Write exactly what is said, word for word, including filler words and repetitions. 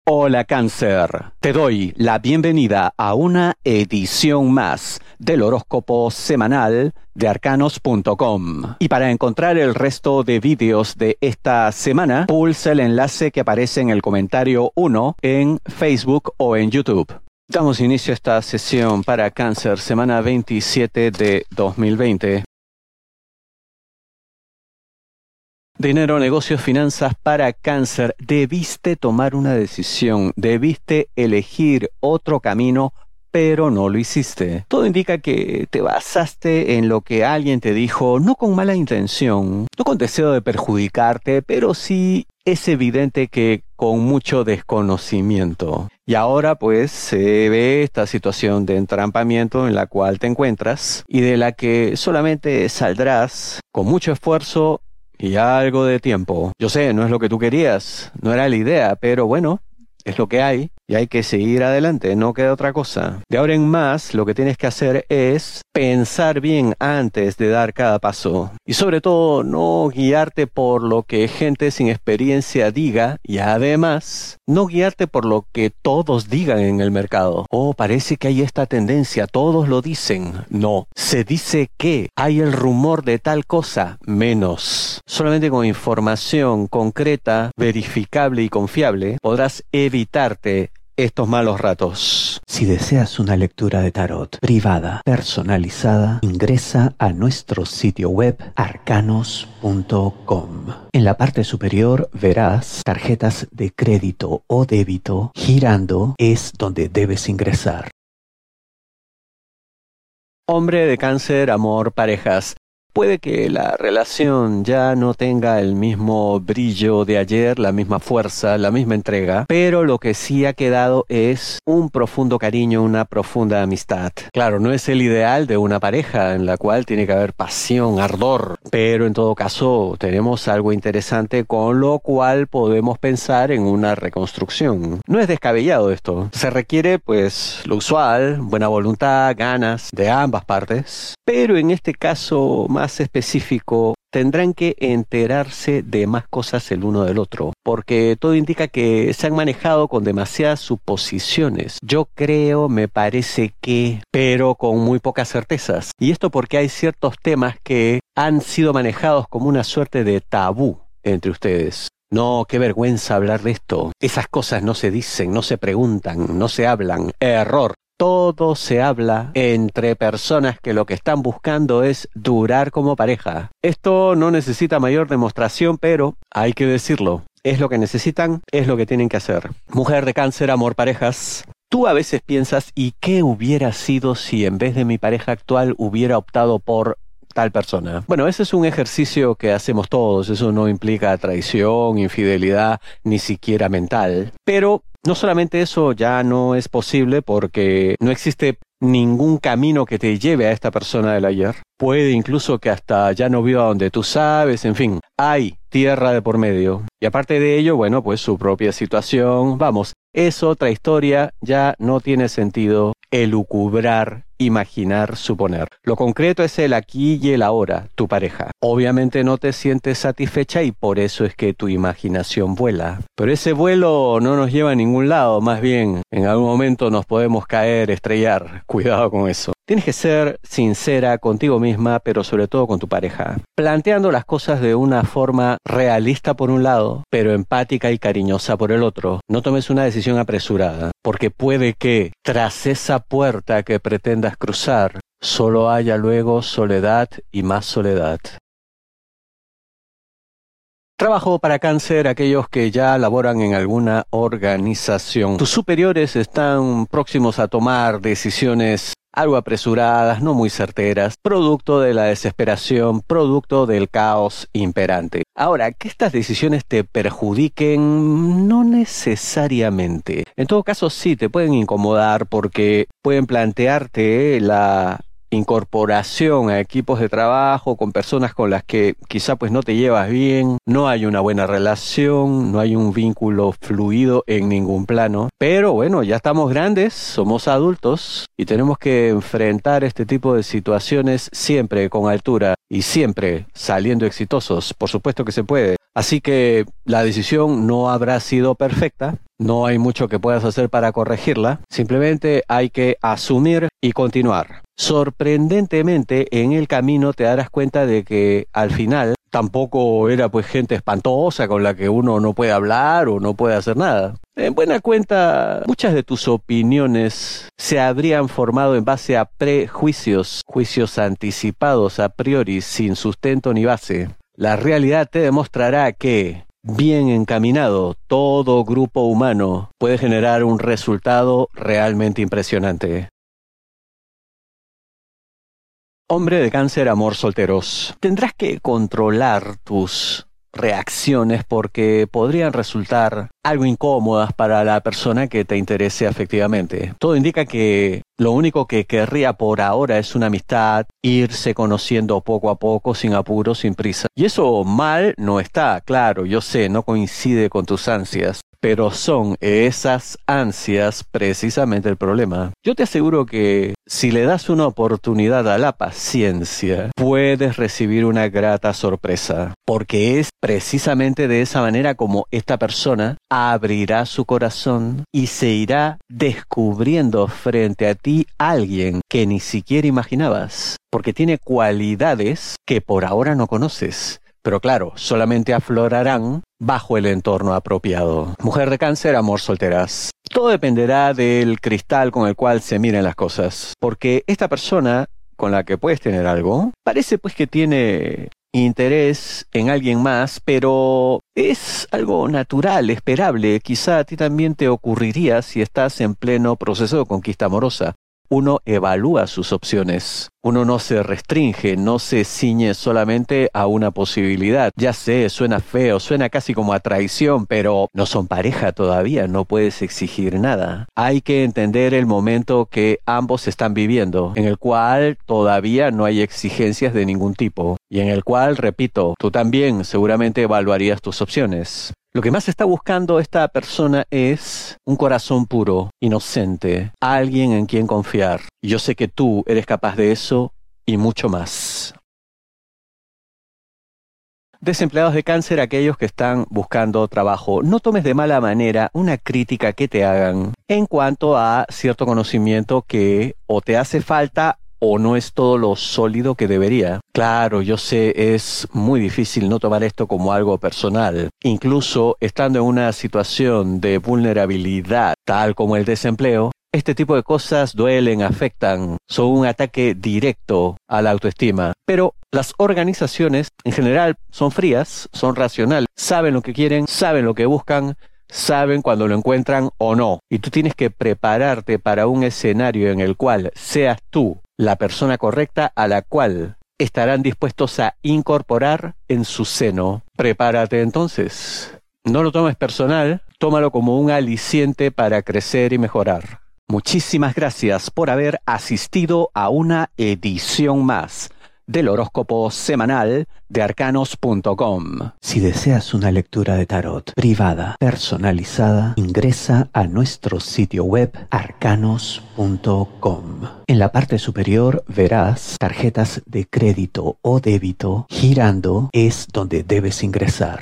Hola Cáncer, te doy la bienvenida a una edición más del horóscopo semanal de arcanos punto com. Y para encontrar el resto de vídeos de esta semana, pulsa el enlace que aparece en el comentario uno en Facebook o en YouTube. Damos inicio a esta sesión para Cáncer, semana veintisiete de dos mil veinte. Dinero, negocios, finanzas para Cáncer. Debiste tomar una decisión, debiste elegir otro camino, pero no lo hiciste. Todo indica que te basaste en lo que alguien te dijo, no con mala intención, no con deseo de perjudicarte, pero sí es evidente que con mucho desconocimiento. Y ahora pues se ve esta situación de entrampamiento en la cual te encuentras y de la que solamente saldrás con mucho esfuerzo y algo de tiempo. Yo sé, no es lo que tú querías, no era la idea, pero bueno, es lo que hay y hay que seguir adelante, no queda otra cosa. De ahora en más, lo que tienes que hacer es pensar bien antes de dar cada paso. Y sobre todo, no guiarte por lo que gente sin experiencia diga y además, no guiarte por lo que todos digan en el mercado. Oh, parece que hay esta tendencia, todos lo dicen. No, se dice que hay el rumor de tal cosa, menos. Solamente con información concreta, verificable y confiable, podrás evitarte estos malos ratos. Si deseas una lectura de tarot privada, personalizada, ingresa a nuestro sitio web arcanos punto com. En la parte superior verás tarjetas de crédito o débito. Girando es donde debes ingresar. Hombre de Cáncer, amor, parejas. Puede que la relación ya no tenga el mismo brillo de ayer, la misma fuerza, la misma entrega, pero lo que sí ha quedado es un profundo cariño, una profunda amistad. Claro, no es el ideal de una pareja en la cual tiene que haber pasión, ardor, pero en todo caso tenemos algo interesante con lo cual podemos pensar en una reconstrucción. No es descabellado esto, se requiere pues lo usual, buena voluntad, ganas de ambas partes, pero en este caso más específico, tendrán que enterarse de más cosas el uno del otro, porque todo indica que se han manejado con demasiadas suposiciones. Yo creo, me parece que, pero con muy pocas certezas. Y esto porque hay ciertos temas que han sido manejados como una suerte de tabú entre ustedes. No, qué vergüenza hablar de esto. Esas cosas no se dicen, no se preguntan, no se hablan. Error. Todo se habla entre personas que lo que están buscando es durar como pareja. Esto no necesita mayor demostración, pero hay que decirlo. Es lo que necesitan, es lo que tienen que hacer. Mujer de Cáncer, amor, parejas. Tú a veces piensas, ¿y qué hubiera sido si en vez de mi pareja actual hubiera optado por tal persona? Bueno, ese es un ejercicio que hacemos todos. Eso no implica traición, infidelidad, ni siquiera mental. Pero no solamente eso ya no es posible porque no existe ningún camino que te lleve a esta persona del ayer. Puede incluso que hasta ya no viva donde tú sabes, en fin, hay tierra de por medio. Y aparte de ello, bueno, pues su propia situación, vamos, es otra historia, ya no tiene sentido elucubrar, imaginar, suponer. Lo concreto es el aquí y el ahora, tu pareja. Obviamente no te sientes satisfecha y por eso es que tu imaginación vuela. Pero ese vuelo no nos lleva a ningún lado, más bien en algún momento nos podemos caer, estrellar. Cuidado con eso. Tienes que ser sincera contigo misma, pero sobre todo con tu pareja, planteando las cosas de una forma realista por un lado, pero empática y cariñosa por el otro. No tomes una decisión apresurada, porque puede que tras esa puerta que pretendas cruzar, solo haya luego soledad y más soledad. Trabajo para Cáncer, aquellos que ya laboran en alguna organización. Tus superiores están próximos a tomar decisiones algo apresuradas, no muy certeras, producto de la desesperación, producto del caos imperante. Ahora, que estas decisiones te perjudiquen, no necesariamente. En todo caso, sí, te pueden incomodar porque pueden plantearte la incorporación a equipos de trabajo con personas con las que quizá pues no te llevas bien, no hay una buena relación, no hay un vínculo fluido en ningún plano. Pero bueno, ya estamos grandes, somos adultos y tenemos que enfrentar este tipo de situaciones siempre con altura y siempre saliendo exitosos. Por supuesto que se puede. Así que la decisión no habrá sido perfecta. No hay mucho que puedas hacer para corregirla. Simplemente hay que asumir y continuar. Sorprendentemente, en el camino te darás cuenta de que al final tampoco era pues gente espantosa con la que uno no puede hablar o no puede hacer nada. En buena cuenta, muchas de tus opiniones se habrían formado en base a prejuicios, juicios anticipados a priori sin sustento ni base. La realidad te demostrará que, bien encaminado, todo grupo humano puede generar un resultado realmente impresionante. Hombre de Cáncer, amor, solteros. Tendrás que controlar tus reacciones porque podrían resultar algo incómodas para la persona que te interese afectivamente. Todo indica que lo único que querría por ahora es una amistad, irse conociendo poco a poco, sin apuro, sin prisa. Y eso mal no está, claro, yo sé, no coincide con tus ansias. Pero son esas ansias precisamente el problema. Yo te aseguro que si le das una oportunidad a la paciencia, puedes recibir una grata sorpresa. Porque es precisamente de esa manera como esta persona abrirá su corazón y se irá descubriendo frente a ti alguien que ni siquiera imaginabas. Porque tiene cualidades que por ahora no conoces. Pero claro, solamente aflorarán bajo el entorno apropiado. Mujer de Cáncer, amor, solteras. Todo dependerá del cristal con el cual se miren las cosas. Porque esta persona con la que puedes tener algo, parece pues que tiene interés en alguien más, pero es algo natural, esperable. Quizá a ti también te ocurriría si estás en pleno proceso de conquista amorosa. Uno evalúa sus opciones. Uno no se restringe, no se ciñe solamente a una posibilidad. Ya sé, suena feo, suena casi como a traición, pero no son pareja todavía, no puedes exigir nada. Hay que entender el momento que ambos están viviendo, en el cual todavía no hay exigencias de ningún tipo, y en el cual, repito, tú también seguramente evaluarías tus opciones. Lo que más está buscando esta persona es un corazón puro, inocente, alguien en quien confiar. Y yo sé que tú eres capaz de eso y mucho más. Desempleados de Cáncer, aquellos que están buscando trabajo. No tomes de mala manera una crítica que te hagan en cuanto a cierto conocimiento que o te hace falta o no es todo lo sólido que debería. Claro, yo sé, es muy difícil no tomar esto como algo personal. Incluso estando en una situación de vulnerabilidad, tal como el desempleo, este tipo de cosas duelen, afectan, son un ataque directo a la autoestima. Pero las organizaciones, en general, son frías, son racionales, saben lo que quieren, saben lo que buscan, saben cuando lo encuentran o no. Y tú tienes que prepararte para un escenario en el cual seas tú la persona correcta a la cual estarán dispuestos a incorporar en su seno. Prepárate entonces. No lo tomes personal, tómalo como un aliciente para crecer y mejorar. Muchísimas gracias por haber asistido a una edición más del horóscopo semanal de arcanos punto com. Si deseas una lectura de tarot privada, personalizada, ingresa a nuestro sitio web arcanos punto com. En la parte superior verás tarjetas de crédito o débito. Girando es donde debes ingresar.